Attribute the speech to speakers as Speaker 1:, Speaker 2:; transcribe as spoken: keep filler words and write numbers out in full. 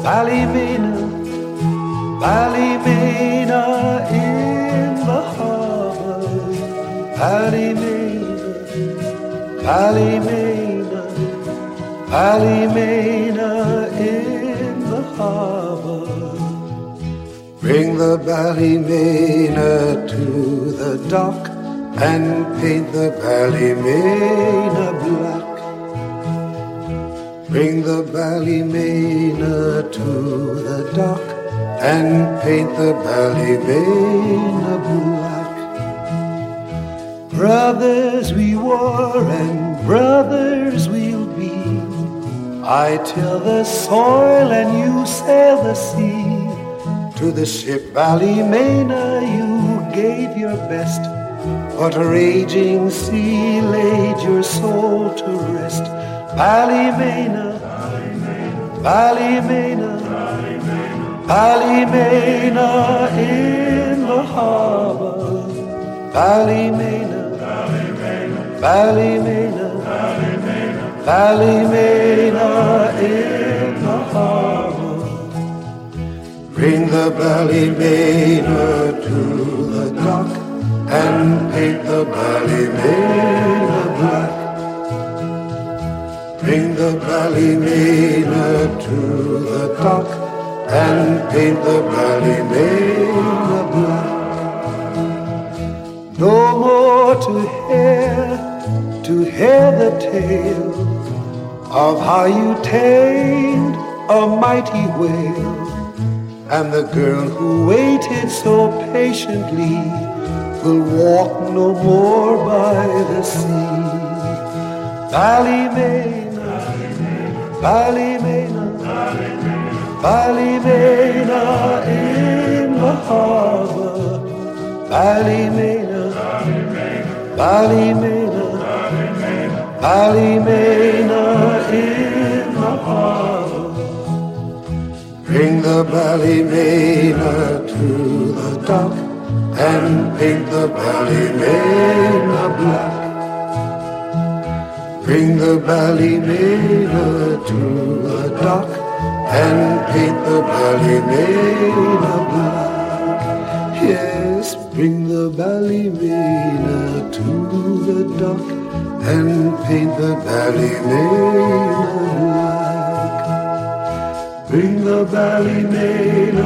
Speaker 1: Ballymena, Ballymena in the harbor. Ballymena, Ballymena, Ballymena in the harbor. Bring the Ballymena to the dock and paint the Ballymena black. Bring the Ballymena to the dock and paint the Ballymena black. Brothers we were and brothers we'll be. I till the soil and you sail the sea. To the ship Ballymena you gave your best, but a raging sea laid your soul to rest. Ballymena, Ballymena, Ballymena in the harbor. Ballymena, Ballymena, Ballymena in the harbor. Bring the Ballymena to the dock and paint the Ballymena black. Bring the Ballymena to the dock and paint the Ballymena black. No more to hear, to hear the tale of how you tamed a mighty whale, and the girl who waited so patiently will walk no more by the sea. Ballymena, Ballymena, Ballymena in the harbor. Ballymena, Ballymena, Ballymena in the harbor. Bring the Ballymena to the dock and paint the Ballymena black. Bring the Ballymena to the dock and paint the Ballymena black. Yes, bring the Ballymena to the dock and paint the Ballymena black. Bring the Ballymena